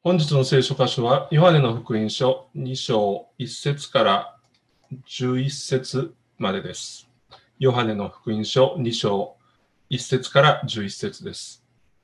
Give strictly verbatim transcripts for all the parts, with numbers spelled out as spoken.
本日の聖書箇所は、ヨハネの福音書に章いち節からじゅういち節までです。ヨハネの福音書に章いち節からじゅういち節です。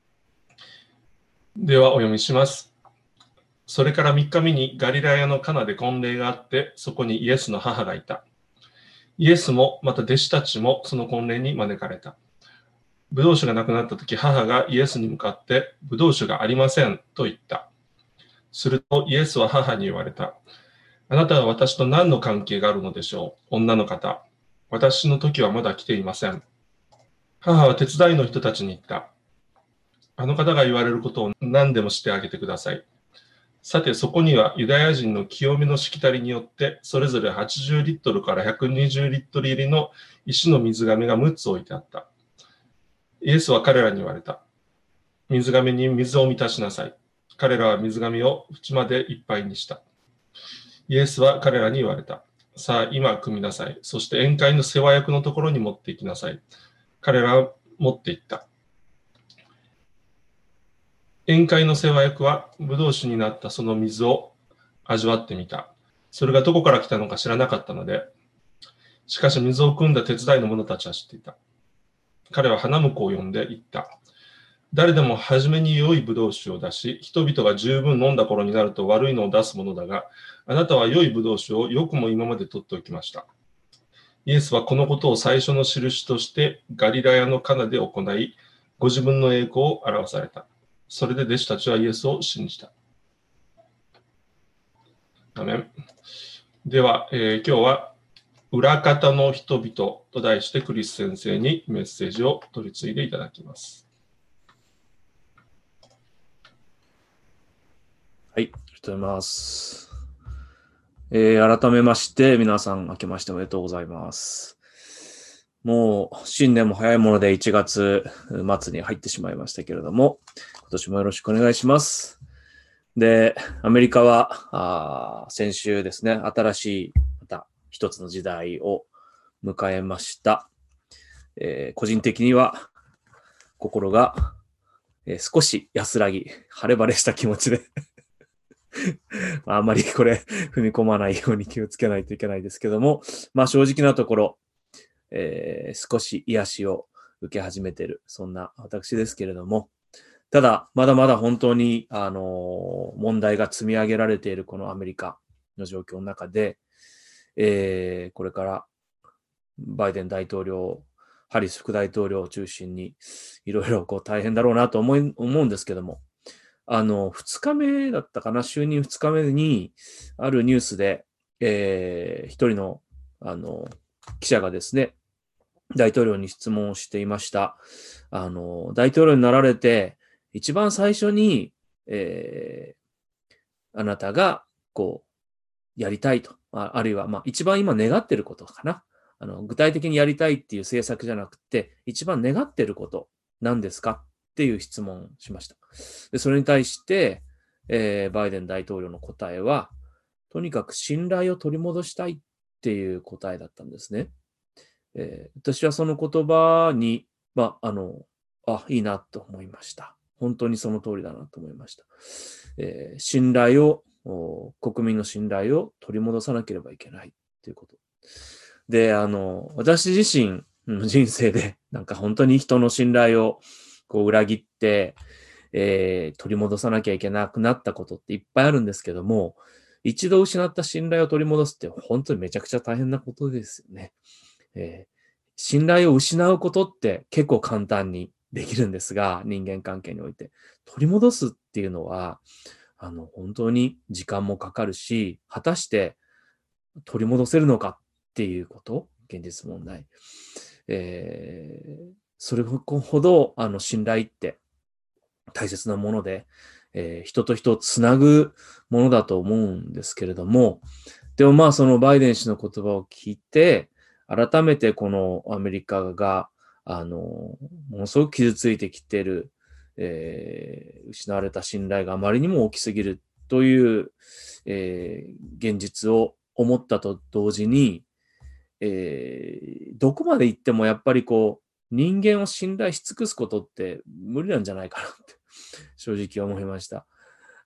ではお読みします。それからみっかめにガリラヤのカナで婚礼があって、そこにイエスの母がいた。イエスもまた弟子たちもその婚礼に招かれた。ブドウ酒がなくなったとき、母がイエスに向かって、ブドウ酒がありませんと言った。するとイエスは母に言われた。あなたは私と何の関係があるのでしょう、女の方。私の時はまだ来ていません。母は手伝いの人たちに言った。あの方が言われることを何でもしてあげてください。さて、そこにはユダヤ人の清めのしきたりによって、それぞれはちじゅうリットルからひゃくにじゅうリットル入りの石の水がめがむつ置いてあった。イエスは彼らに言われた。水がめに水を満たしなさい。彼らは水がめを縁までいっぱいにした。イエスは彼らに言われた。さあ、今汲みなさい。そして宴会の世話役のところに持って行きなさい。彼らは持って行った。宴会の世話役は、ブドウ酒になったその水を味わってみた。それがどこから来たのか知らなかったので、しかし水を汲んだ手伝いの者たちは知っていた。彼は花婿を呼んで言った。誰でも初めに良いブドウ酒を出し、人々が十分飲んだ頃になると悪いのを出すものだが、あなたは良いブドウ酒をよくも今まで取っておきました。イエスはこのことを最初の印としてガリラヤのカナで行い、ご自分の栄光を表された。それで弟子たちはイエスを信じた。アメン。では、えー、今日は裏方の人々と題してクリス先生にメッセージを取り次いでいただきます。 はい、ありがとうございます。えー、改めまして、皆さん、明けましておめでとうございます。もう、新年も早いものでいちがつ末に入ってしまいましたけれども、今年もよろしくお願いします。で、アメリカは、あ先週ですね、新しい、また一つの時代を迎えました。えー、個人的には、心が、えー、少し安らぎ、晴れ晴れした気持ちであんまりこれ踏み込まないように気をつけないといけないですけども、まあ正直なところ、えー、少し癒しを受け始めている、そんな私ですけれども、ただ、まだまだ本当に、あのー、問題が積み上げられているこのアメリカの状況の中で、えー、これからバイデン大統領、ハリス副大統領を中心にいろいろこう大変だろうなと思い、思うんですけども、あの、二日目だったかな、就任二日目に、あるニュースで、えー、一人の、あの、記者がですね、大統領に質問をしていました。あの、大統領になられて、一番最初に、えー、あなたが、こう、やりたいと、ああるいは、まあ、一番今願ってることかな。あの、具体的にやりたいっていう政策じゃなくて、一番願ってること何ですかっていう質問をしました。で、それに対して、えー、バイデン大統領の答えは、とにかく信頼を取り戻したいっていう答えだったんですね。えー、私はその言葉に、まあ、あの、あ、いいなと思いました。本当にその通りだなと思いました。えー、信頼を、国民の信頼を取り戻さなければいけないということ。で、あの、私自身の人生で、なんか本当に人の信頼をこう裏切って、えー、取り戻さなきゃいけなくなったことっていっぱいあるんですけども、一度失った信頼を取り戻すって本当にめちゃくちゃ大変なことですよね。えー、信頼を失うことって結構簡単にできるんですが、人間関係において。取り戻すっていうのは、あの、本当に時間もかかるし、果たして取り戻せるのかっていうこと、現実問題。えー、それほど、あの、信頼って大切なもので、えー、人と人をつなぐものだと思うんですけれども、でもまあそのバイデン氏の言葉を聞いて、改めてこのアメリカが、あの、ものすごく傷ついてきている、えー、失われた信頼があまりにも大きすぎるという、えー、現実を思ったと同時に、えー、どこまで行ってもやっぱりこう、人間を信頼し尽くすことって無理なんじゃないかなって正直思いました。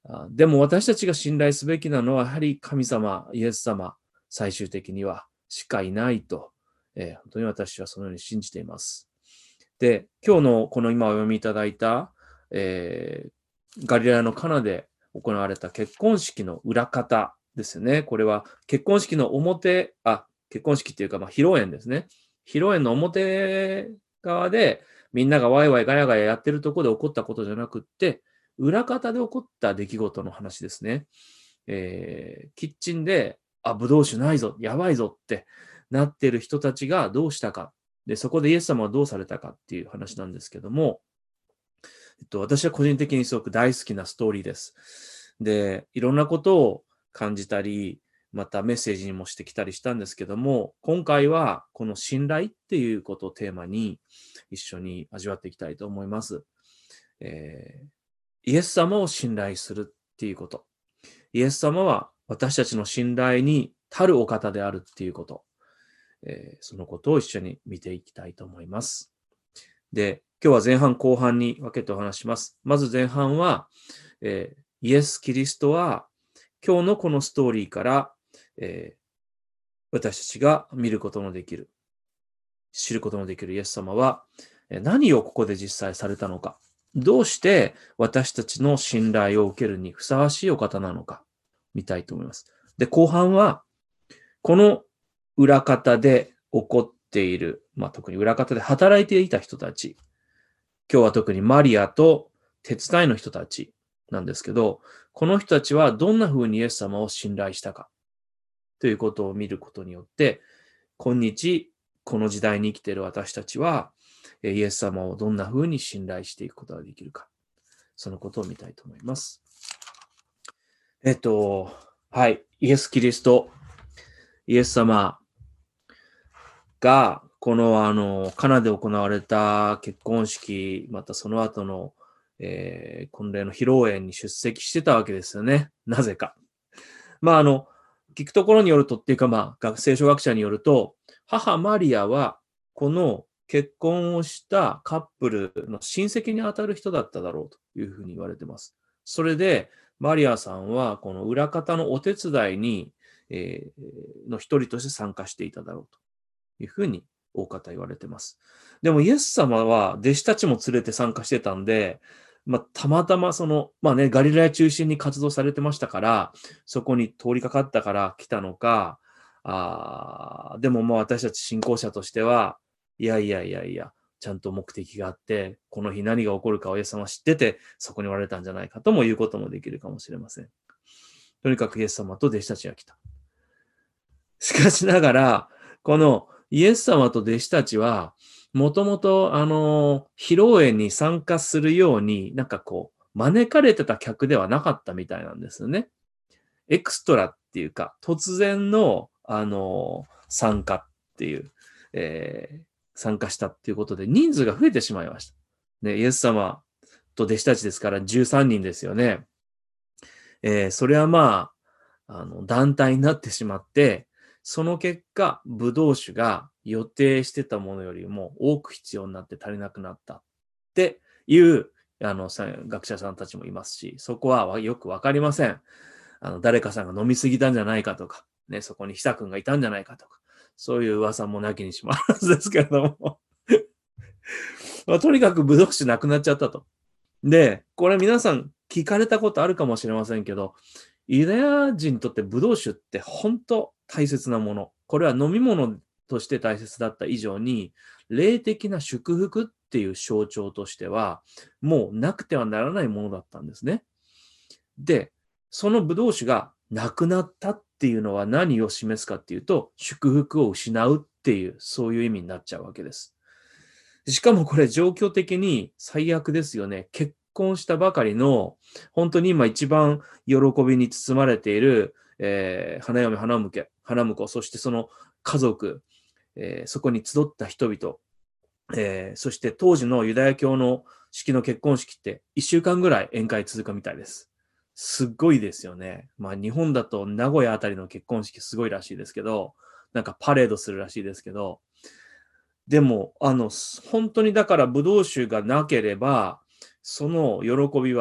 でも私たちが信頼すべきなのは、やはり神様、イエス様、最終的にはしかいないと、えー、本当に私はそのように信じています。で、今日のこの今お読みいただいた、えー、ガリラヤのカナで行われた結婚式の裏方ですよね。これは結婚式の表、あ、結婚式っていうか、まあ、披露宴ですね。披露宴の表側でみんながワイワイガヤガヤやってるところで起こったことじゃなくって、裏方で起こった出来事の話ですね。えー、キッチンで、あ、ブドウ酒ないぞ、やばいぞってなってる人たちがどうしたか。で、そこでイエス様はどうされたかっていう話なんですけども、えっと、私は個人的にすごく大好きなストーリーです。で、いろんなことを感じたり、またメッセージにもしてきたりしたんですけども、今回はこの信頼っていうことをテーマに一緒に味わっていきたいと思います。えーイエス様を信頼するっていうこと。イエス様は私たちの信頼に足るお方であるっていうこと。えー、そのことを一緒に見ていきたいと思います。で、今日は前半後半に分けてお話します。まず前半は、えー、イエス・キリストは今日のこのストーリーから、えー、私たちが見ることのできる、知ることのできるイエス様は何をここで実際されたのか。どうして私たちの信頼を受けるにふさわしいお方なのか、見たいと思います。で、後半は、この裏方で起こっている、まあ、特に裏方で働いていた人たち、今日は特にマリアと手伝いの人たちなんですけど、この人たちはどんな風にイエス様を信頼したか、ということを見ることによって、今日、この時代に生きている私たちは、イエス様をどんな風に信頼していくことができるか。そのことを見たいと思います。えっと、はい。イエス・キリスト。イエス様が、このあの、カナで行われた結婚式、またその後の、えー、婚礼の披露宴に出席してたわけですよね。なぜか。まあ、あの、聞くところによるとっていうか、まあ、聖書学者によると、母マリアは、この結婚をしたカップルの親戚にあたる人だっただろうというふうに言われています。それで、マリアさんはこの裏方のお手伝いに、えー、の一人として参加していただろうというふうに大方言われています。でもイエス様は弟子たちも連れて参加してたんで、まあ、たまたまその、まあね、ガリラヤ中心に活動されてましたから、そこに通りかかったから来たのか、あでもまあ私たち信仰者としては、いやいやいやいや、ちゃんと目的があって、この日何が起こるかをイエス様は知ってて、そこにおられたんじゃないかとも言うこともできるかもしれません。とにかくイエス様と弟子たちが来た。しかしながら、このイエス様と弟子たちは、もともと、あの、披露宴に参加するように、なんかこう、招かれてた客ではなかったみたいなんですよね。エクストラっていうか、突然の、あの、参加っていう、えー、参加したっていうことで、人数が増えてしまいました。ね、イエス様と弟子たちですからじゅうさんにんですよね。えー、それはまあ、あの、団体になってしまって、その結果、ブドウ酒が予定してたものよりも多く必要になって足りなくなったっていう、あの、学者さんたちもいますし、そこはよくわかりません。あの、誰かさんが飲みすぎたんじゃないかとか、ね、そこに久くんがいたんじゃないかとか、そういう噂もなきにしもあらずですけれども。まあ、とにかくブドウ酒なくなっちゃったと。で、これ皆さん聞かれたことあるかもしれませんけど、ユダヤ人にとってブドウ酒って本当大切なもの。これは飲み物として大切だった以上に、霊的な祝福っていう象徴としては、もうなくてはならないものだったんですね。で、そのブドウ酒がなくなったっていうのは何を示すかっていうと、祝福を失うっていう、そういう意味になっちゃうわけです。しかもこれ状況的に最悪ですよね。結婚したばかりの、本当に今一番喜びに包まれている、えー、花嫁、花婿、花婿、そしてその家族、えー、そこに集った人々、えー、そして当時のユダヤ教の式の結婚式っていっしゅうかんぐらい宴会続くみたいです。すっごいですよね。まあ日本だと名古屋あたりの結婚式すごいらしいですけど、なんかパレードするらしいですけど、でも、あの、本当にだからブドウ酒がなければ、その喜びは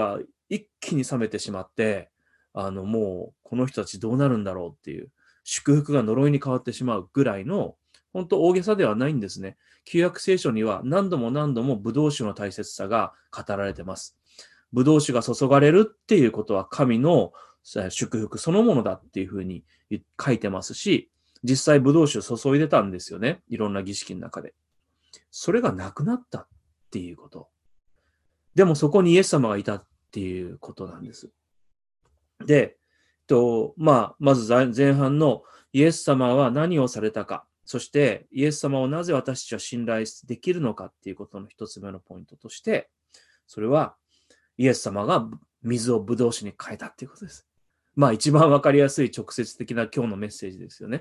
一気に冷めてしまって、あの、もうこの人たちどうなるんだろうっていう、祝福が呪いに変わってしまうぐらいの、本当大げさではないんですね。旧約聖書には何度も何度もブドウ酒の大切さが語られています。ブドウ酒が注がれるっていうことは神の祝福そのものだっていうふうに書いてますし、実際ブドウ酒を注いでたんですよね。いろんな儀式の中で。それがなくなったっていうこと。でもそこにイエス様がいたっていうことなんです。で、とまあ、まず前半のイエス様は何をされたか、そしてイエス様をなぜ私たちは信頼できるのかっていうことの一つ目のポイントとして、それはイエス様が水をブドウ酒に変えたっていうことです。まあ一番わかりやすい直接的な今日のメッセージですよね。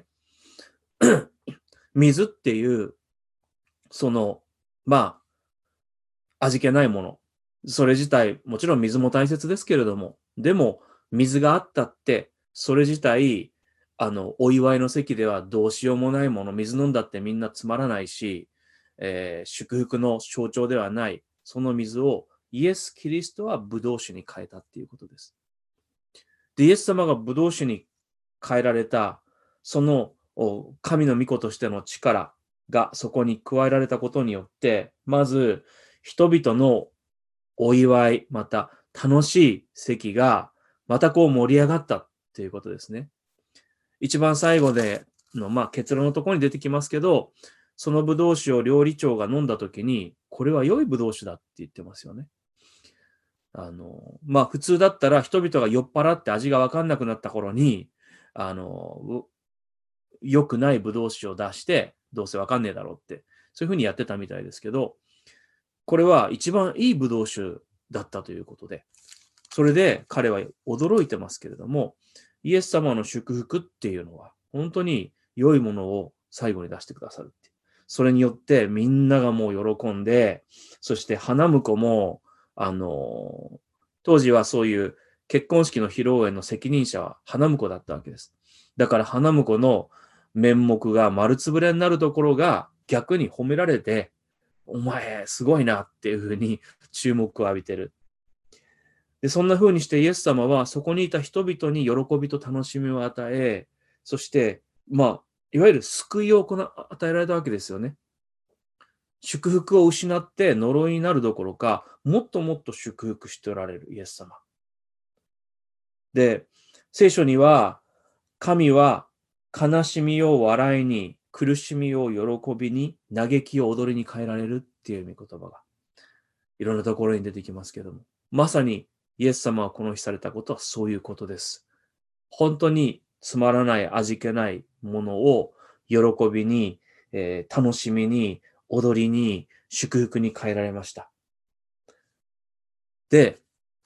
水っていう、その、まあ、味気ないもの。それ自体、もちろん水も大切ですけれども、でも、水があったって、それ自体、あの、お祝いの席ではどうしようもないもの、水飲んだってみんなつまらないし、えー、祝福の象徴ではない、その水をイエス・キリストはブドウ酒に変えたっていうことです。で、イエス様がブドウ酒に変えられた、その神の御子としての力がそこに加えられたことによって、まず人々のお祝い、また楽しい席がまたこう盛り上がったっていうことですね。一番最後での、まあ、結論のところに出てきますけど、そのブドウ酒を料理長が飲んだときに、これは良いブドウ酒だって言ってますよね。あの、まあ普通だったら人々が酔っ払って味がわかんなくなった頃に、あの、良くないブドウ酒を出して、どうせわかんねえだろうって、そういうふうにやってたみたいですけど、これは一番いいブドウ酒だったということで、それで彼は驚いてますけれども、イエス様の祝福っていうのは、本当に良いものを最後に出してくださるって。それによってみんながもう喜んで、そして花婿も、あの、当時はそういう結婚式の披露宴の責任者は花婿だったわけです。だから花婿の面目が丸つぶれになるところが逆に褒められて、お前すごいなっていうふうに注目を浴びてる。で、そんな風にしてイエス様はそこにいた人々に喜びと楽しみを与え、そして、まあ、いわゆる救いを行与えられたわけですよね。祝福を失って呪いになるどころか、もっともっと祝福しておられるイエス様。で、聖書には、神は悲しみを笑いに、苦しみを喜びに、嘆きを踊りに変えられるっていう御言葉が、いろんなところに出てきますけども、まさにイエス様がこの日されたことはそういうことです。本当につまらない味気ないものを喜びに、えー、楽しみに、踊りに、祝福に変えられました。で、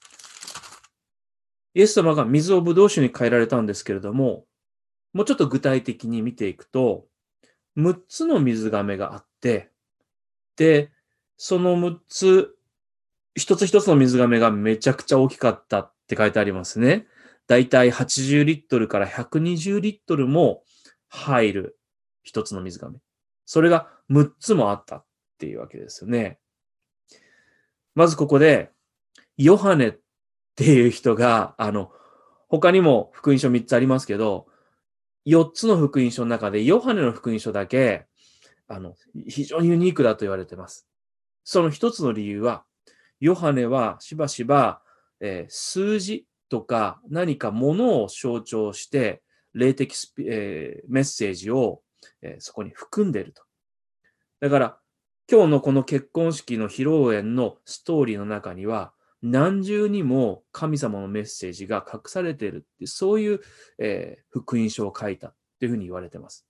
イエス様が水をブドウ酒に変えられたんですけれども、もうちょっと具体的に見ていくと、むっつの水亀があって、で、そのむっつ、一つ一つの水亀がめちゃくちゃ大きかったって書いてありますね。だいたいはちじゅうリットルからひゃくにじゅうリットルも入る一つの水亀。それがむっつもあったっていうわけですよね。まずここで、ヨハネっていう人が、あの、他にも福音書みっつありますけど、よっつの福音書の中でヨハネの福音書だけ、あの、非常にユニークだと言われています。その一つの理由は、ヨハネはしばしば、えー、数字とか何かものを象徴して、霊的スピ、えー、メッセージを、えー、そこに含んでいると。だから、今日のこの結婚式の披露宴のストーリーの中には、何重にも神様のメッセージが隠されているって、そういう、えー、福音書を書いたというふうに言われています。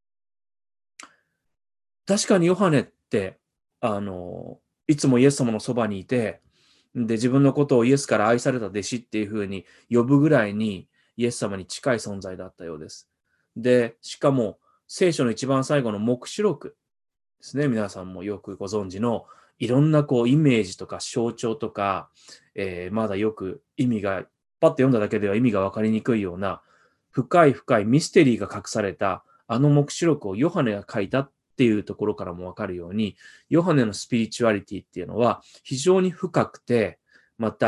確かにヨハネって、あの、いつもイエス様のそばにいて、で、自分のことをイエスから愛された弟子っていうふうに呼ぶぐらいにイエス様に近い存在だったようです。で、しかも聖書の一番最後の黙示録ですね。皆さんもよくご存知のいろんなこうイメージとか象徴とか、えー、まだよく意味が、パッと読んだだけでは意味がわかりにくいような深い深いミステリーが隠されたあの黙示録をヨハネが書いたっていうところからもわかるように、ヨハネのスピリチュアリティっていうのは非常に深くて、また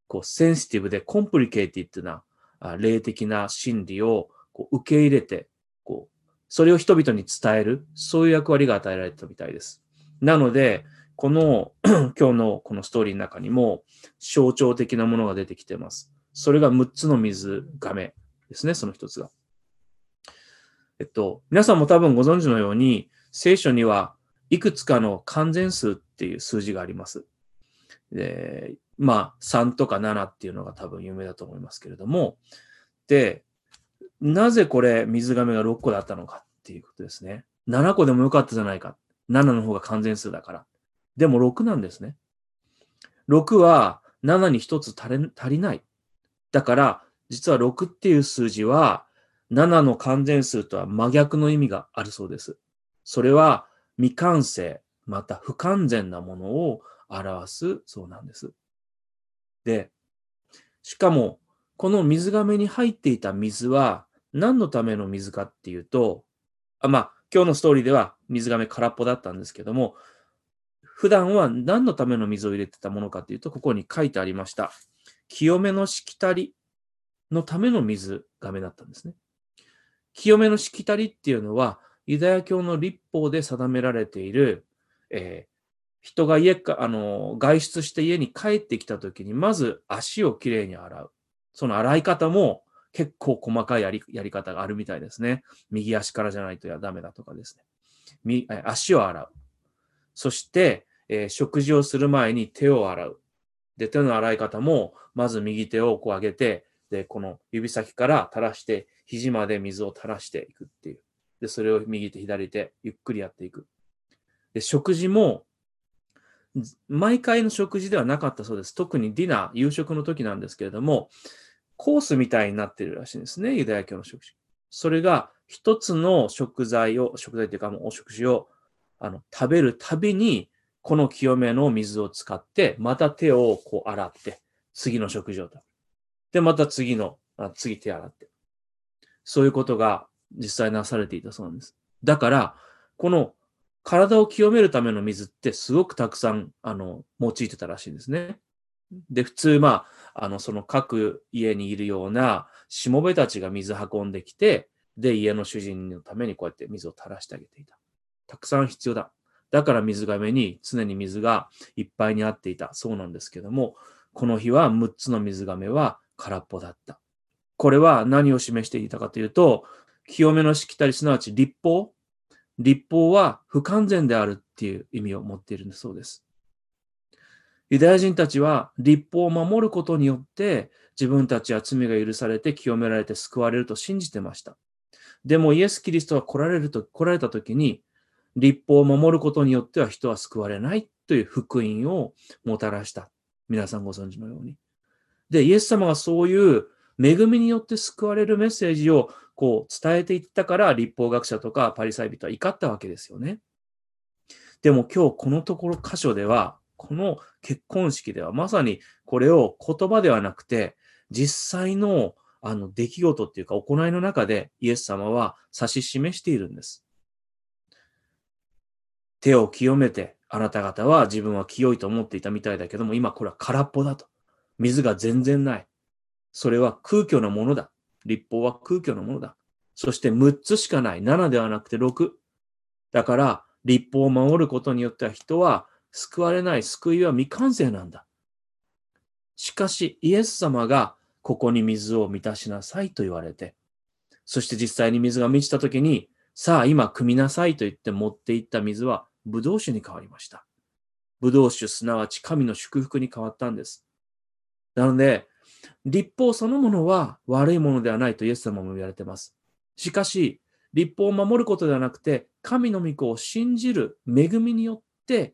こうセンシティブでコンプリケイティッドなあ霊的な真理をこう受け入れて、こう、それを人々に伝える、そういう役割が与えられてたみたいです。なので、この今日のこのストーリーの中にも象徴的なものが出てきています。それがむっつの水亀ですね、その一つが。えっと、皆さんも多分ご存知のように、聖書にはいくつかの完全数っていう数字があります。で、まあ、さんとかななっていうのが多分有名だと思いますけれども、で、なぜこれ水亀がろっこだったのかっていうことですね。ななこでもよかったじゃないか。ななの方が完全数だから。でもろくなんですね。ろくはななにひとつ足り、足りない。だから、実はろくっていう数字は、ななの完全数とは真逆の意味があるそうです。それは未完成、また不完全なものを表すそうなんです。で、しかも、この水亀に入っていた水は何のための水かっていうと、あまあ、今日のストーリーでは水亀空っぽだったんですけども、普段は何のための水を入れてたものかっていうと、ここに書いてありました。清めのしきたりのための水亀だったんですね。清めのしきたりっていうのは、ユダヤ教の律法で定められている、えー、人が家か、あの、外出して家に帰ってきたときに、まず足をきれいに洗う。その洗い方も結構細かいやりやり方があるみたいですね。右足からじゃないとダメだとかですね。み足を洗う。そして、えー、食事をする前に手を洗う。で、手の洗い方も、まず右手をこう上げて、で、この指先から垂らして、肘まで水を垂らしていくっていう。で、それを右手、左手、ゆっくりやっていく。で、食事も、毎回の食事ではなかったそうです。特にディナー、夕食の時なんですけれども、コースみたいになっているらしいんですね、ユダヤ教の食事。それが、一つの食材を、食材というか、もうお食事をあの食べるたびに、この清めの水を使って、また手をこう洗って、次の食事を食べる。で、また次の、あ次手洗って。そういうことが実際なされていたそうなんです。だから、この体を清めるための水ってすごくたくさん、あの、用いてたらしいんですね。で、普通、まあ、あの、その各家にいるようなしもべたちが水運んできて、で、家の主人のためにこうやって水を垂らしてあげていた。たくさん必要だ。だから水亀に常に水がいっぱいにあっていた。そうなんですけども、この日はむっつの水亀は空っぽだった。これは何を示していたかというと、清めのしきたり、すなわち律法。律法は不完全であるっていう意味を持っているんだそうです。ユダヤ人たちは律法を守ることによって自分たちは罪が許されて清められて救われると信じてました。でもイエス・キリストが来られると、来られたときに、律法を守ることによっては人は救われないという福音をもたらした。皆さんご存知のように。で、イエス様がそういう恵みによって救われるメッセージをこう伝えていったから、律法学者とかパリサイ人は怒ったわけですよね。でも今日このところ箇所では、この結婚式ではまさにこれを言葉ではなくて、実際のあの出来事っていうか行いの中でイエス様は指し示しているんです。手を清めて、あなた方は自分は清いと思っていたみたいだけども、今これは空っぽだと。水が全然ない。それは空虚なものだ。律法は空虚なものだ。そしてむっつしかない。ななではなくてろく。だから、律法を守ることによっては人は救われない。救いは未完成なんだ。しかし、イエス様がここに水を満たしなさいと言われて、そして実際に水が満ちたときに、さあ今汲みなさいと言って持っていった水はブドウ酒に変わりました。ブドウ酒すなわち神の祝福に変わったんです。なので、律法そのものは悪いものではないとイエス様も言われています。しかし、律法を守ることではなくて、神の御子を信じる恵みによって、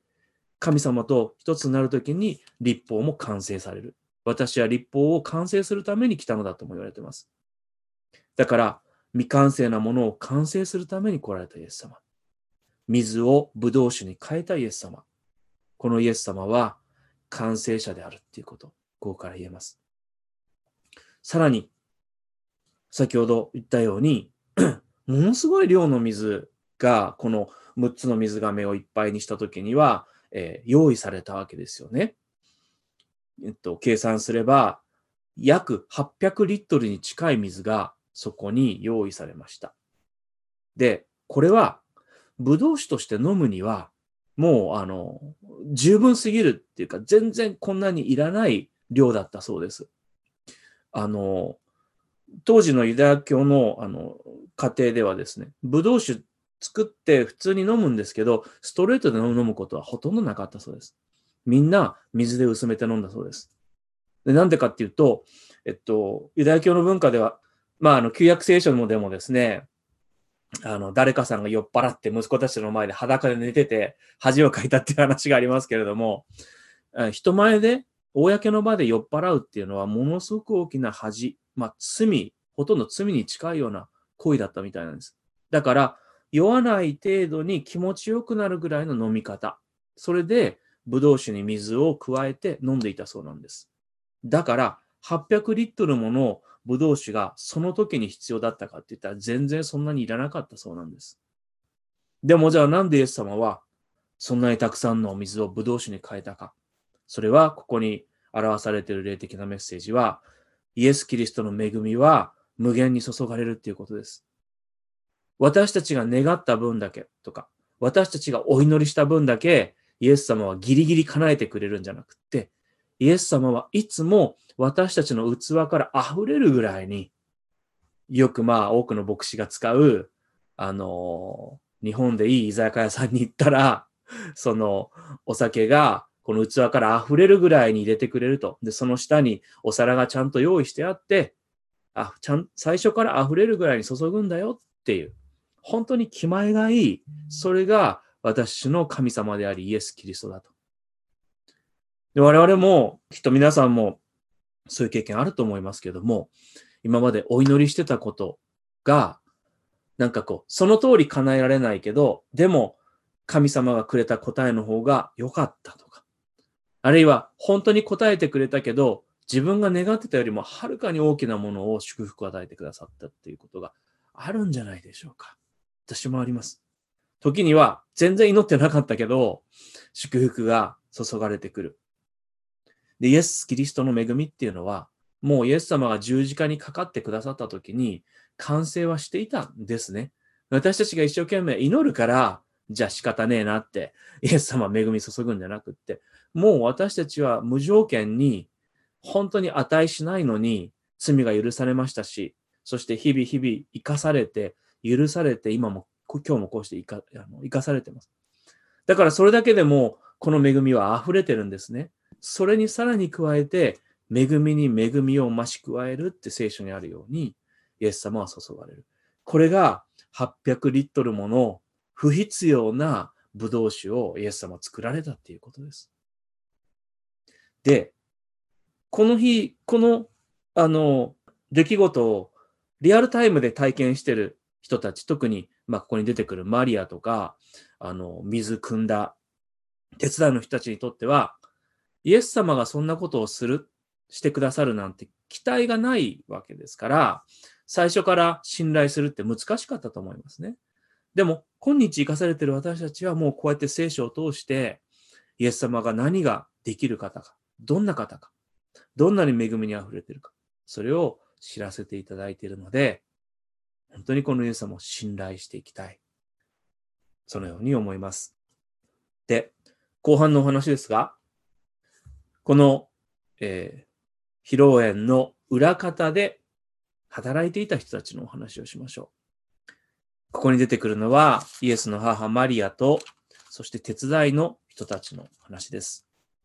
神様と一つになるときに律法も完成される。私は律法を完成するために来たのだとも言われています。だから、未完成なものを完成するために来られたイエス様。水をブドウ酒に変えたイエス様。このイエス様は完成者であるっていうこと、ここから言えます。さらに、先ほど言ったように、ものすごい量の水がこのむっつの水亀をいっぱいにしたときには、えー、用意されたわけですよね。 えっと、計算すれば、約はっぴゃくリットルに近い水がそこに用意されました。で、これは、ブドウ酒として飲むには、もう、あの、十分すぎるっていうか、全然こんなにいらない量だったそうです。あの、当時のユダヤ教の、あの、家庭ではですね、ブドウ酒作って普通に飲むんですけど、ストレートで飲むことはほとんどなかったそうです。みんな水で薄めて飲んだそうです。で、なんでかっていうと、えっと、ユダヤ教の文化では、まあ、あの、旧約聖書もでもですね、あの、誰かさんが酔っ払って息子たちの前で裸で寝てて恥をかいたっていう話がありますけれども、人前で、公の場で酔っ払うっていうのはものすごく大きな恥、まあ罪、ほとんど罪に近いような行為だったみたいなんです。だから、酔わない程度に気持ちよくなるぐらいの飲み方。それで、ブドウ酒に水を加えて飲んでいたそうなんです。だから、はっぴゃくリットルものブドウ酒がその時に必要だったかって言ったら全然そんなにいらなかったそうなんです。でもじゃあなんでイエス様はそんなにたくさんのお水をブドウ酒に変えたか。それはここに表されている霊的なメッセージは、イエス・キリストの恵みは無限に注がれるっていうことです。私たちが願った分だけとか、私たちがお祈りした分だけ、イエス様はギリギリ叶えてくれるんじゃなくて、イエス様はいつも私たちの器から溢れるぐらいに、よくまあ多くの牧師が使う、あの、日本でいい居酒屋さんに行ったら、そのお酒がこの器から溢れるぐらいに入れてくれると。で、その下にお皿がちゃんと用意してあって、あ、ちゃん、最初から溢れるぐらいに注ぐんだよっていう。本当に気前がいい。それが私の神様でありイエス・キリストだと。で、我々も、きっと皆さんもそういう経験あると思いますけども、今までお祈りしてたことが、なんかこう、その通り叶えられないけど、でも神様がくれた答えの方が良かったとか、あるいは本当に答えてくれたけど、自分が願ってたよりもはるかに大きなものを祝福を与えてくださったっていうことがあるんじゃないでしょうか。私もあります。時には全然祈ってなかったけど、祝福が注がれてくる。で、イエス・キリストの恵みっていうのは、もうイエス様が十字架にかかってくださった時に完成はしていたんですね。私たちが一生懸命祈るから、じゃあ仕方ねえなって、イエス様は恵み注ぐんじゃなくって、もう私たちは無条件に、本当に値しないのに罪が許されましたし、そして日々日々生かされて、許されて、今も、今日もこうして生かあの生かされてます。だからそれだけでも、この恵みは溢れてるんですね。それにさらに加えて、恵みに恵みを増し加えるって聖書にあるように、イエス様は注がれる。これがはっぴゃくリットルもの不必要なブドウ酒をイエス様は作られたっていうことです。で、この日、この、あの、出来事をリアルタイムで体験している人たち、特に、まあ、ここに出てくるマリアとか、あの、水汲んだ手伝いの人たちにとっては、イエス様がそんなことをする、してくださるなんて期待がないわけですから、最初から信頼するって難しかったと思いますね。でも、今日生かされている私たちはもうこうやって聖書を通して、イエス様が何ができる方か、どんな方か、どんなに恵みに溢れているか、それを知らせていただいているので、本当にこのイエス様を信頼していきたい。そのように思います。で、後半のお話ですが、この、えー、披露宴の裏方で働いていた人たちのお話をしましょう。ここに出てくるのは、イエスの母マリアと、そして手伝いの人たちの話です。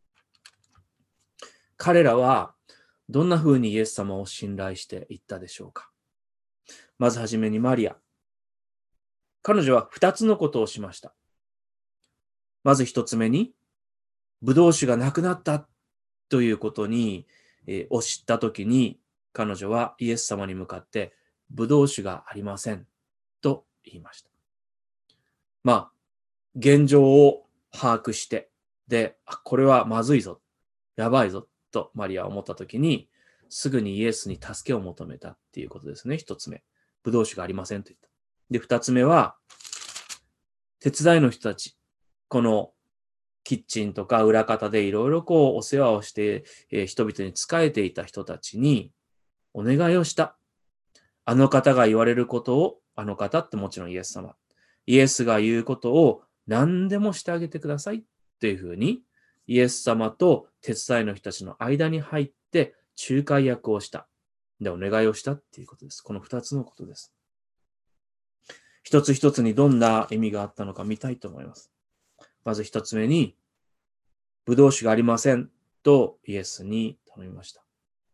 彼らは、どんな風にイエス様を信頼していったでしょうか。まずはじめにマリア。彼女は二つのことをしました。まず一つ目に、ブドウ酒がなくなったということに、えー、を知ったときに、彼女はイエス様に向かって、ブドウ酒がありませんと言いました。まあ、現状を把握して、で、あ、これはまずいぞ、やばいぞとマリアは思ったときに、すぐにイエスに助けを求めたっていうことですね。一つ目。ブドウ酒がありませんと言った。で、二つ目は、手伝いの人たち。このキッチンとか裏方でいろいろこうお世話をして、えー人々に仕えていた人たちにお願いをした。あの方が言われることを、あの方ってもちろんイエス様。イエスが言うことを何でもしてあげてくださいっていうふうに、イエス様と手伝いの人たちの間に入って仲介役をした。で、お願いをしたっていうことです。この二つのことです。一つ一つにどんな意味があったのか見たいと思います。まず一つ目に、ブドウ酒がありませんとイエスに頼みました。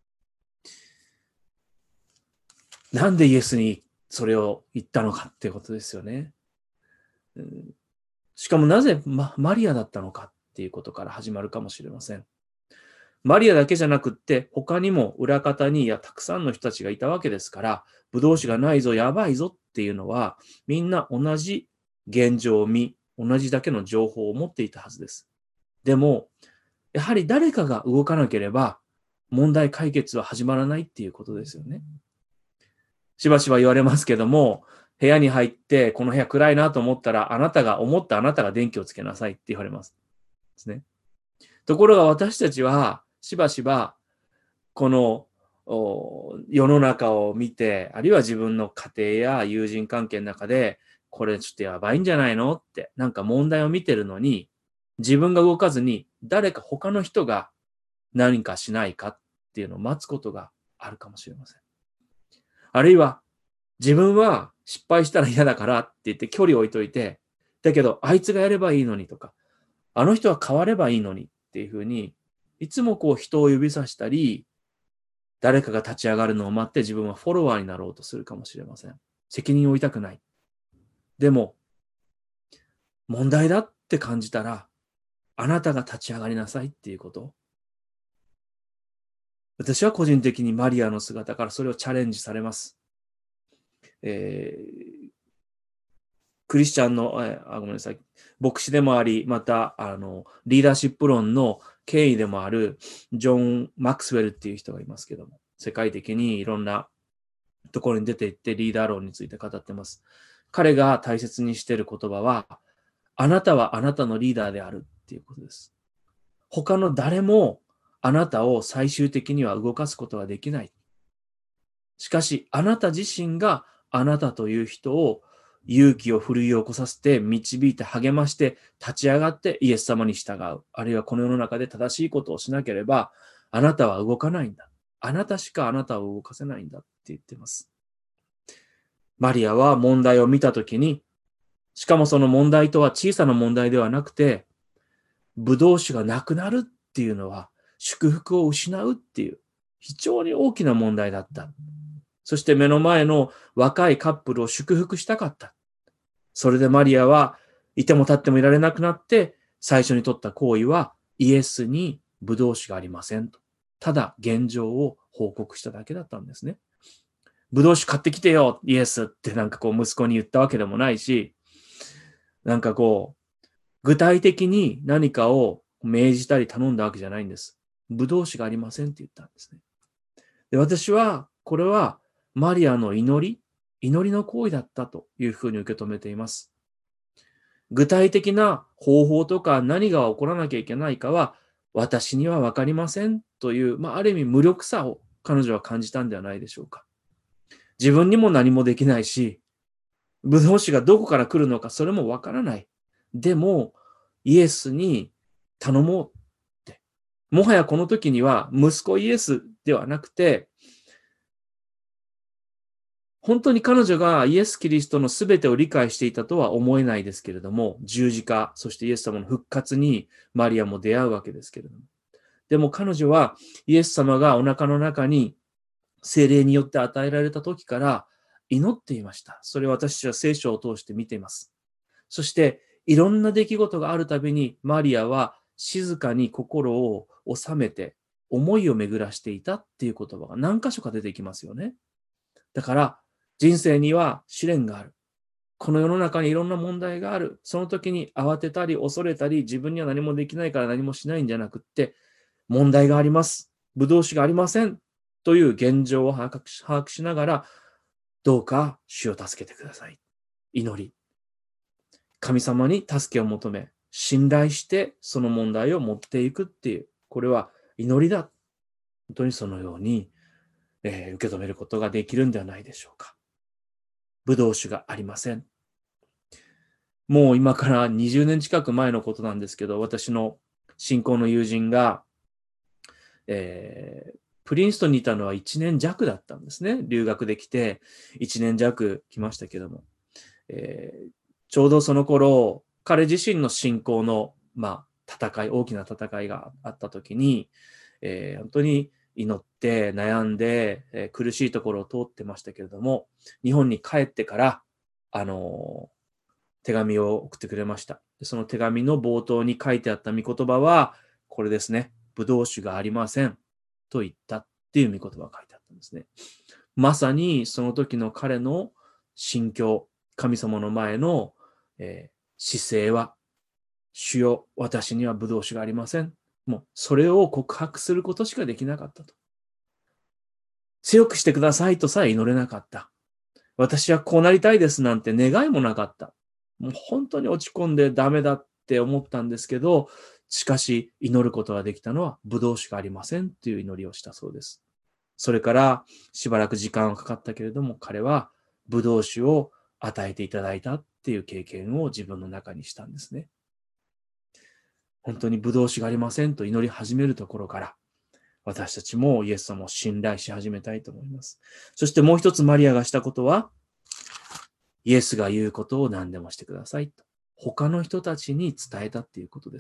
なんでイエスにそれを言ったのかっていうことですよね。うん、しかもなぜ、ま、マリアだったのかっていうことから始まるかもしれません。マリアだけじゃなくって、他にも裏方にいやたくさんの人たちがいたわけですから、ブドウ酒がないぞ、やばいぞっていうのは、みんな同じ現状を見、同じだけの情報を持っていたはずです。でも、やはり誰かが動かなければ、問題解決は始まらないっていうことですよね。しばしば言われますけども、部屋に入って、この部屋暗いなと思ったら、あなたが思ったあなたが電気をつけなさいって言われます。ですね。ところが私たちは、しばしば、この世の中を見て、あるいは自分の家庭や友人関係の中で、これちょっとやばいんじゃないのって、なんか問題を見てるのに、自分が動かずに、誰か他の人が何かしないかっていうのを待つことがあるかもしれません。あるいは、自分は失敗したら嫌だからって言って距離を置いといて、だけどあいつがやればいいのにとか、あの人は変わればいいのにっていうふうに、いつもこう人を指さしたり、誰かが立ち上がるのを待って自分はフォロワーになろうとするかもしれません。責任を負いたくない。でも、問題だって感じたら、あなたが立ち上がりなさいっていうこと。私は個人的にマリアの姿からそれをチャレンジされます。えー、クリスチャンの、あ、ごめんなさい、牧師でもあり、また、あの、リーダーシップ論の権威でもある、ジョン・マックスウェルっていう人がいますけども、世界的にいろんなところに出て行ってリーダー論について語ってます。彼が大切にしている言葉は、あなたはあなたのリーダーであるっていうことです。他の誰もあなたを最終的には動かすことはできない。しかし、あなた自身があなたという人を勇気を奮い起こさせて、導いて励まして、立ち上がってイエス様に従う。あるいはこの世の中で正しいことをしなければ、あなたは動かないんだ。あなたしかあなたを動かせないんだって言ってます。マリアは問題を見たときに、しかもその問題とは小さな問題ではなくて、ブドウ酒がなくなるっていうのは、祝福を失うっていう、非常に大きな問題だった。そして目の前の若いカップルを祝福したかった。それでマリアはいても立ってもいられなくなって、最初に取った行為はイエスにブドウ酒がありませんと。ただ現状を報告しただけだったんですね。ブドウ酒買ってきてよ、イエスってなんかこう息子に言ったわけでもないし、なんかこう、具体的に何かを命じたり頼んだわけじゃないんです。ブドウ酒がありませんって言ったんですね。で、私は、これはマリアの祈り、祈りの行為だったというふうに受け止めています。具体的な方法とか何が起こらなきゃいけないかは私にはわかりませんという、まあ、ある意味無力さを彼女は感じたんではないでしょうか。自分にも何もできないし、ブドウ酒がどこから来るのかそれもわからない。でも、イエスに頼もうって。もはやこの時には息子イエスではなくて、本当に彼女がイエス・キリストのすべてを理解していたとは思えないですけれども、十字架、そしてイエス様の復活にマリアも出会うわけですけれども。でも彼女はイエス様がお腹の中に聖霊によって与えられた時から祈っていました。それを私たちは聖書を通して見ています。そしていろんな出来事があるたびにマリアは静かに心を収めて思いを巡らしていたっていう言葉が何箇所か出てきますよね。だから人生には試練がある。この世の中にいろんな問題がある。その時に慌てたり恐れたり自分には何もできないから何もしないんじゃなくって、問題があります。ブドウ酒がありません。という現状を把握し、把握しながら、どうか主を助けてください。祈り。神様に助けを求め、 信頼してその問題を持っていくっていう、これは祈りだ。本当にそのように、えー受け止めることができるんではないでしょうか。ブドウ酒がありません。もう今からにじゅうねん近く前のことなんですけど、私の信仰の友人が、えープリンストンにいたのはいちねん弱だったんですね。留学できていちねん弱来ましたけども。えーちょうどその頃、彼自身の信仰の、まあ、戦い、大きな戦いがあったときに、えー本当に祈って悩んで、えー苦しいところを通ってましたけれども、日本に帰ってから、あのー手紙を送ってくれました。その手紙の冒頭に書いてあった御言葉は、これですね。ブドウ酒がありません。と言ったっていう御言葉が書いてあったんですね。まさにその時の彼の心境、神様の前の、えー姿勢は、主よ、私にはブドウ酒がありません。もうそれを告白することしかできなかったと。強くしてくださいとさえ祈れなかった。私はこうなりたいですなんて願いもなかった。もう本当に落ち込んでダメだって思ったんですけど、しかし祈ることができたのはブドウ酒がありませんっていう祈りをしたそうです。それからしばらく時間がかかったけれども、彼はブドウ酒を与えていただいたっていう経験を自分の中にしたんですね。本当にブドウ酒がありませんと祈り始めるところから、私たちもイエス様を信頼し始めたいと思います。そしてもう一つマリアがしたことは、イエスが言うことを何でもしてくださいと。他の人たちに伝えたっていうことです。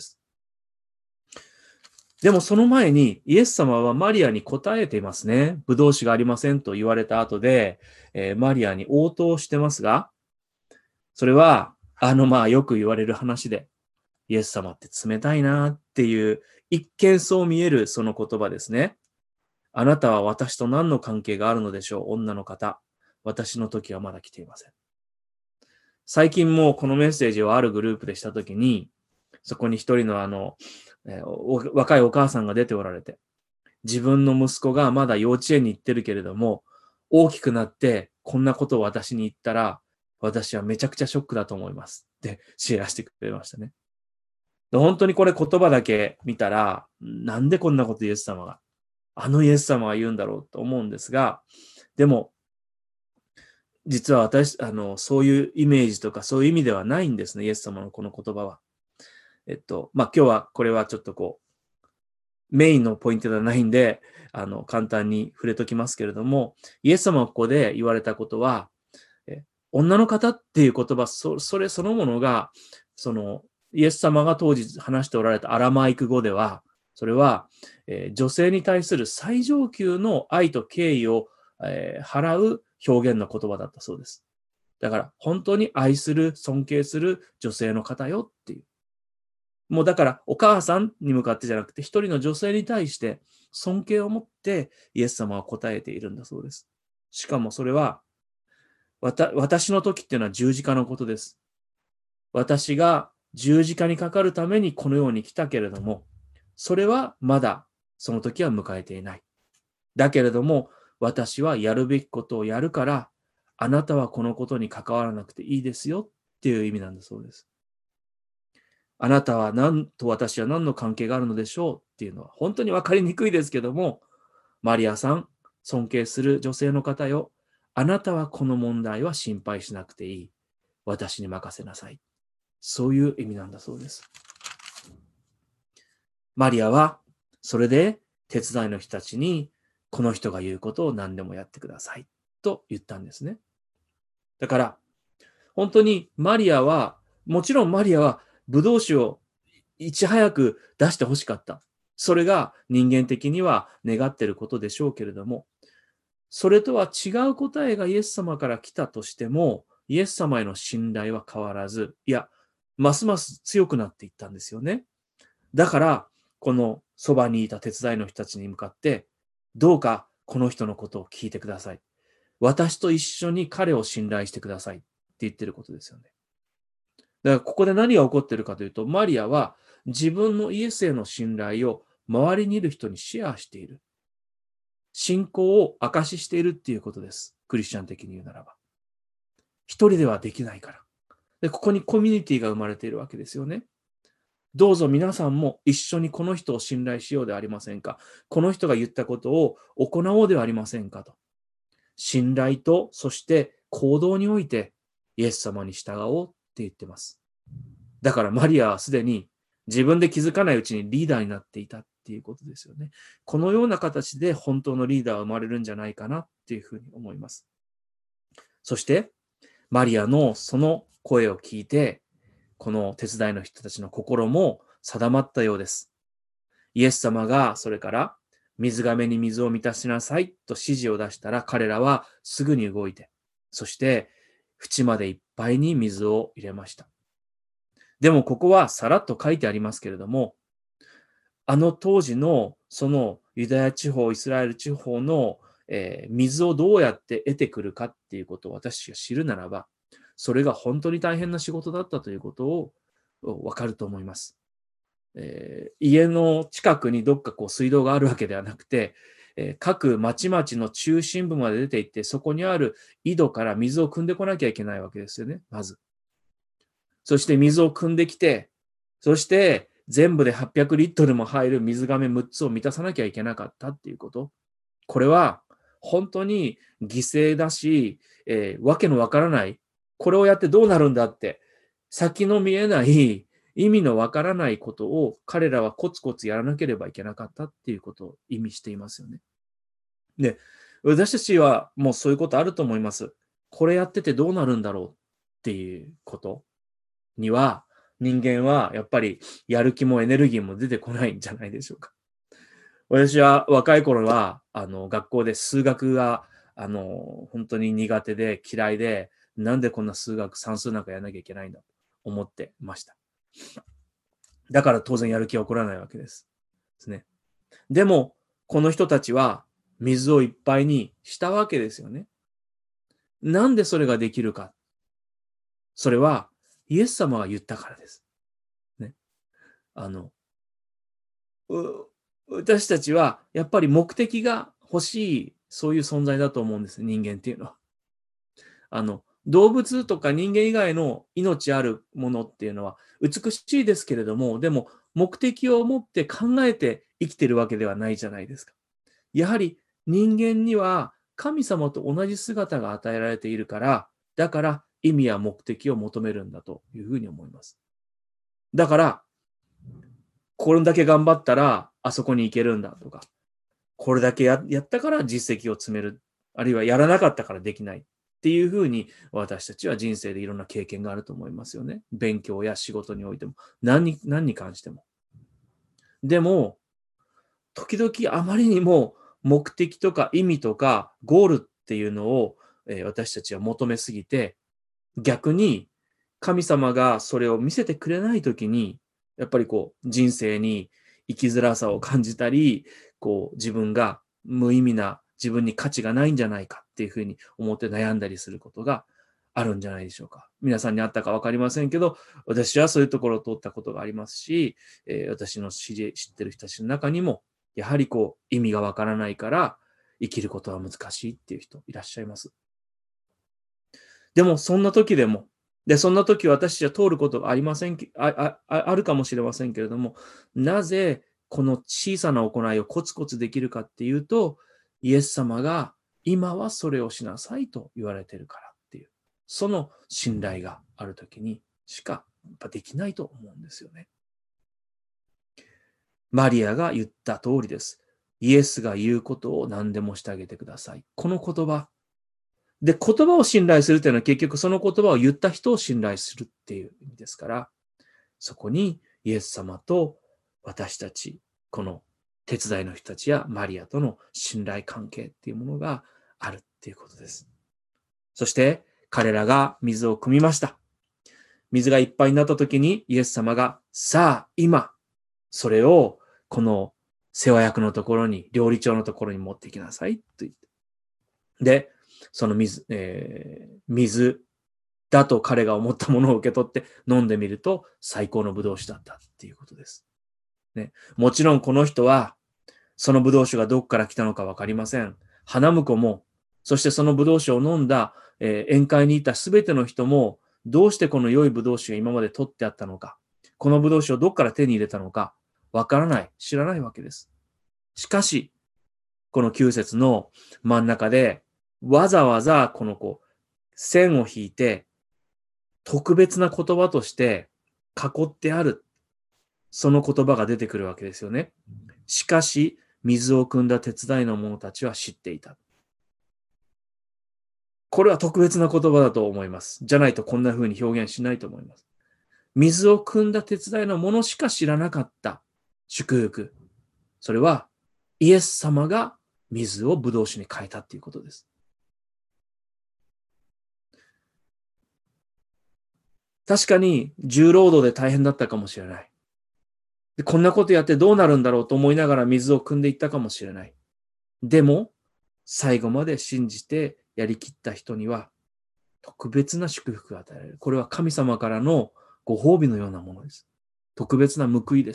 でもその前にイエス様はマリアに答えていますね。ブドウ酒がありませんと言われた後で、えーマリアに応答してますが、それは、あのまあよく言われる話で、イエス様って冷たいなっていう、一見そう見えるその言葉ですね。あなたは私と何の関係があるのでしょう、女の方。私の時はまだ来ていません。最近もこのメッセージをあるグループでしたときに、そこに一人のあの、えーお若いお母さんが出ておられて、自分の息子がまだ幼稚園に行ってるけれども、大きくなってこんなことを私に言ったら、私はめちゃくちゃショックだと思いますってシェアしてくれましたね。で本当にこれ言葉だけ見たら、なんでこんなことイエス様が、あのイエス様が言うんだろうと思うんですが、でも、実は私、あの、そういうイメージとかそういう意味ではないんですね、イエス様のこの言葉は。えっと、まあ、今日はこれはちょっとこう、メインのポイントではないんで、あの、簡単に触れときますけれども、イエス様がここで言われたことは、え女の方っていう言葉、そそれそのものが、その、イエス様が当時話しておられたアラマイク語では、それは、えー女性に対する最上級の愛と敬意を、えー払う表現の言葉だったそうです。だから、本当に愛する、尊敬する女性の方よっていう。もうだから、お母さんに向かってじゃなくて、一人の女性に対して尊敬を持ってイエス様は答えているんだそうです。しかもそれは、わた私の時っていうのは十字架のことです。私が十字架にかかるためにこの世に来たけれども、それはまだその時は迎えていない。だけれども、私はやるべきことをやるから、あなたはこのことに関わらなくていいですよっていう意味なんだそうです。あなたは何と私は何の関係があるのでしょうっていうのは本当に分かりにくいですけども、マリアさん、尊敬する女性の方よ、あなたはこの問題は心配しなくていい。私に任せなさい。そういう意味なんだそうです。マリアは、それで手伝いの人たちに、この人が言うことを何でもやってください。と言ったんですね。だから、本当にマリアは、もちろんマリアは、ブドウ酒をいち早く出してほしかった。それが人間的には願っていることでしょうけれども、それとは違う答えがイエス様から来たとしても、イエス様への信頼は変わらず、いや、ますます強くなっていったんですよね。だから、このそばにいた手伝いの人たちに向かって、どうかこの人のことを聞いてください。私と一緒に彼を信頼してくださいって言ってることですよね。だからここで何が起こっているかというと、マリアは自分のイエスへの信頼を周りにいる人にシェアしている。信仰を証ししているっていうことです。クリスチャン的に言うならば。一人ではできないから。で、ここにコミュニティが生まれているわけですよね。 どうぞ皆さんも一緒にこの人を信頼しようではありませんか。この人が言ったことを行おうではありませんかと。信頼と、そして行動においてイエス様に従おうって言ってます。だからマリアはすでに自分で気づかないうちにリーダーになっていたっていうことですよね。このような形で本当のリーダーは生まれるんじゃないかなっていうふうに思います。そしてマリアのその声を聞いて、この手伝いの人たちの心も定まったようです。イエス様がそれから水がめに水を満たしなさいと指示を出したら、彼らはすぐに動いて、そして縁までいっぱいに水を入れました。でもここはさらっと書いてありますけれども、あの当時のそのユダヤ地方、イスラエル地方の、えー、水をどうやって得てくるかっていうことを私が知るならば、それが本当に大変な仕事だったということをわかると思います。えー、家の近くにどっかこう水道があるわけではなくて、えー、各町々の中心部まで出て行って、そこにある井戸から水を汲んでこなきゃいけないわけですよね、まず。そして水を汲んできて、そして全部ではっぴゃくリットルも入る水がめむっつを満たさなきゃいけなかったっていうこと。これは本当に犠牲だし、えー、わけのわからない。これをやってどうなるんだって、先の見えない意味のわからないことを彼らはコツコツやらなければいけなかったっていうことを意味していますよね。で、私たちはもうそういうことあると思います。これやっててどうなるんだろうっていうことには、人間はやっぱりやる気もエネルギーも出てこないんじゃないでしょうか。私は若い頃は、あの、学校で数学が、あの、本当に苦手で嫌いで、なんでこんな数学、算数なんかやらなきゃいけないんだと思ってました。だから当然やる気は起こらないわけです。ですね。でも、この人たちは水をいっぱいにしたわけですよね。なんでそれができるか。それは、イエス様が言ったからです。ね。あの、私たちはやっぱり目的が欲しい、そういう存在だと思うんです、人間っていうのは。あの、動物とか人間以外の命あるものっていうのは美しいですけれども、でも目的を持って考えて生きてるわけではないじゃないですか。やはり人間には神様と同じ姿が与えられているから、だから意味や目的を求めるんだというふうに思います。だから、これだけ頑張ったらあそこに行けるんだとか、これだけ や, やったから実績を積める、あるいはやらなかったからできないっていうふうに私たちは人生でいろんな経験があると思いますよね。勉強や仕事においても、何に、何に関しても。でも、時々あまりにも目的とか意味とかゴールっていうのを、えー、私たちは求めすぎて、逆に神様がそれを見せてくれないときに、やっぱりこう人生に生きづらさを感じたり、こう自分が無意味な自分に価値がないんじゃないかっていうふうに思って悩んだりすることがあるんじゃないでしょうか。皆さんにあったかわかりませんけど、私はそういうところを通ったことがありますし、えー、私の知り知ってる人たちの中にも、やはりこう意味がわからないから生きることは難しいっていう人いらっしゃいます。でもそんな時でも、で、そんな時私は通ることがありませんあ、あ、あるかもしれませんけれども、なぜこの小さな行いをコツコツできるかっていうと、イエス様が今はそれをしなさいと言われているからっていう、その信頼がある時にしかやっぱできないと思うんですよね。マリアが言った通りです。イエスが言うことを何でもしてあげてください。この言葉。で、言葉を信頼するというのは結局その言葉を言った人を信頼するっていう意味ですから、そこにイエス様と私たち、この手伝いの人たちやマリアとの信頼関係っていうものがあるっていうことです。そして彼らが水を汲みました。水がいっぱいになった時にイエス様が、さあ今、それをこの世話役のところに、料理長のところに持ってきなさいと言って。で、その水、えー、水だと彼が思ったものを受け取って飲んでみると最高のブドウ酒だったっていうことです。ね、もちろんこの人はそのブドウ酒がどこから来たのかわかりません。花婿も、そしてそのブドウ酒を飲んだ、えー、宴会にいたすべての人もどうしてこの良いブドウ酒が今まで取ってあったのか。 このブドウ酒をどっから手に入れたのかわからない、知らないわけです。しかし、このきゅう節の真ん中で、わざわざこのこう、線を引いて、特別な言葉として囲ってある、その言葉が出てくるわけですよね。しかし、水を汲んだ手伝いの者たちは知っていた。これは特別な言葉だと思います。じゃないとこんな風に表現しないと思います。水を汲んだ手伝いの者しか知らなかった祝福。それはイエス様が水をブドウ酒に変えたっていうことです。確かに重労働で大変だったかもしれない。で、こんなことやってどうなるんだろうと思いながら水を汲んでいったかもしれない。でも、最後まで信じてやりきった人には特別な祝福が与えられる。これは神様からのご褒美のようなものです。特別な報いです。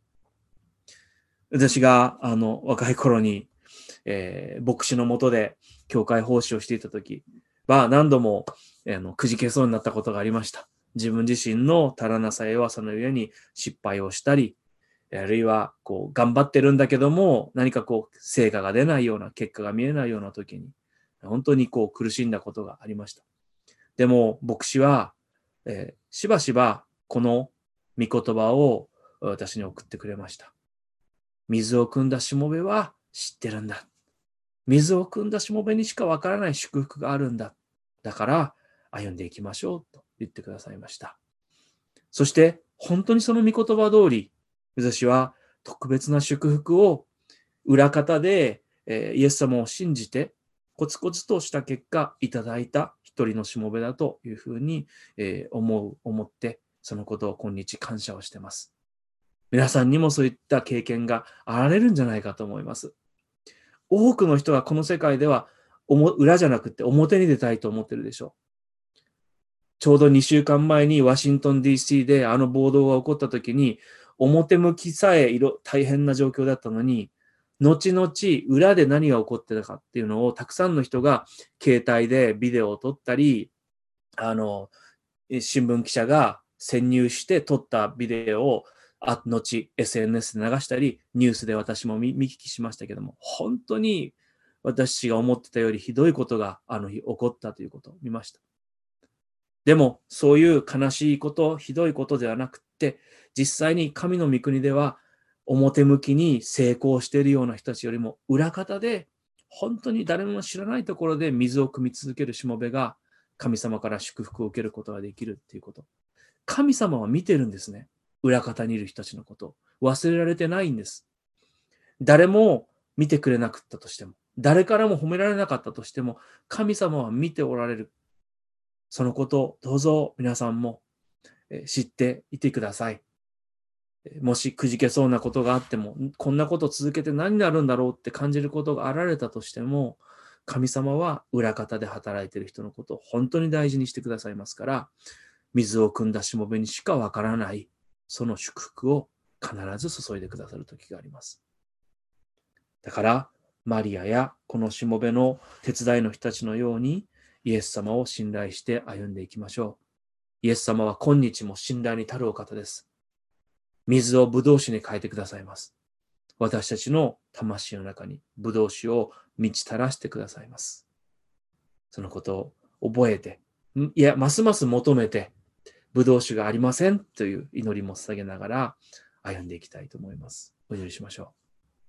私があの若い頃に、えー、牧師の下で教会奉仕をしていたときは何度も、えー、のくじけそうになったことがありました。自分自身の足らなさ弱さのゆえに失敗をしたり、あるいはこう頑張ってるんだけども何かこう成果が出ないような結果が見えないような時に本当にこう苦しんだことがありました。でも牧師は、えー、しばしばこの御言葉を私に送ってくれました。水を汲んだしもべは知ってるんだ。水を汲んだしもべにしかわからない祝福があるんだ。だから歩んでいきましょうと言ってくださいました。そして本当にその御言葉通り、私は特別な祝福を裏方で、えー、イエス様を信じてコツコツとした結果いただいた一人のしもべだというふうに、えー、思う、思ってそのことを今日感謝をしています。皆さんにもそういった経験があられるんじゃないかと思います。多くの人がこの世界では裏じゃなくて表に出たいと思ってるでしょう。ちょうどにしゅうかんまえにワシントン ディーシー であの暴動が起こった時に表向きさえ大変な状況だったのに後々裏で何が起こってたかっていうのをたくさんの人が携帯でビデオを撮ったり、あの新聞記者が潜入して撮ったビデオをあ後 エスエヌエス で流したりニュースで私も 見, 見聞きしましたけども、本当に私が思ってたよりひどいことがあの日起こったということを見ました。でもそういう悲しいことひどいことではなくって実際に神の御国では表向きに成功しているような人たちよりも裏方で本当に誰も知らないところで水を汲み続けるしもべが神様から祝福を受けることができるっていうこと。神様は見てるんですね。裏方にいる人たちのことを忘れられてないんです。誰も見てくれなかったとしても、誰からも褒められなかったとしても、神様は見ておられる。そのことをどうぞ皆さんも知っていてください。もしくじけそうなことがあっても、こんなことを続けて何になるんだろうって感じることがあられたとしても、神様は裏方で働いている人のことを本当に大事にしてくださいますから、水を汲んだしもべにしかわからないその祝福を必ず注いでくださる時があります。だからマリアやこのしもべの手伝いの人たちのようにイエス様を信頼して歩んでいきましょう。イエス様は今日も信頼に足るお方です。水をブドウ酒に変えてくださいます。私たちの魂の中にブドウ酒を満ち足らしてくださいます。そのことを覚えて、いや、ますます求めて、ブドウ酒がありませんという祈りも捧げながら歩んでいきたいと思います。お祈りしましょ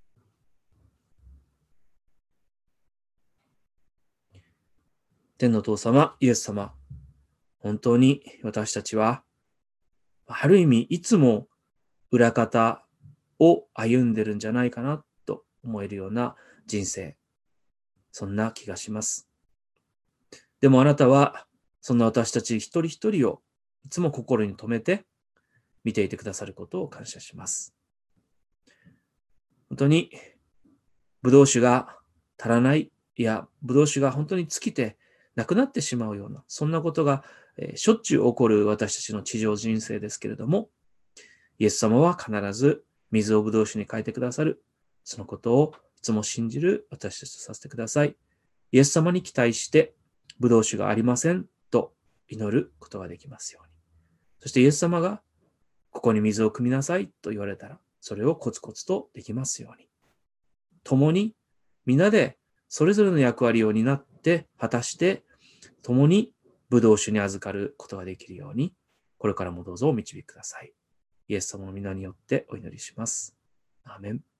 う。天のお父様、イエス様、本当に私たちは、ある意味いつも裏方を歩んでるんじゃないかなと思えるような人生、そんな気がします。でもあなたは、そんな私たち一人一人をいつも心に留めて見ていてくださることを感謝します。本当にブドウ酒が足らない、いや、ブドウ酒が本当に尽きてなくなってしまうような、そんなことが、えー、しょっちゅう起こる私たちの地上人生ですけれども、イエス様は必ず水をブドウ酒に変えてくださる、そのことをいつも信じる私たちとさせてください。イエス様に期待して、ブドウ酒がありませんと祈ることができますように。そしてイエス様がここに水を汲みなさいと言われたら、それをコツコツとできますように。共に、皆でそれぞれの役割を担って果たして、共にブドウ酒に預かることができるように、これからもどうぞお導きください。イエス様の皆によってお祈りします。アーメン。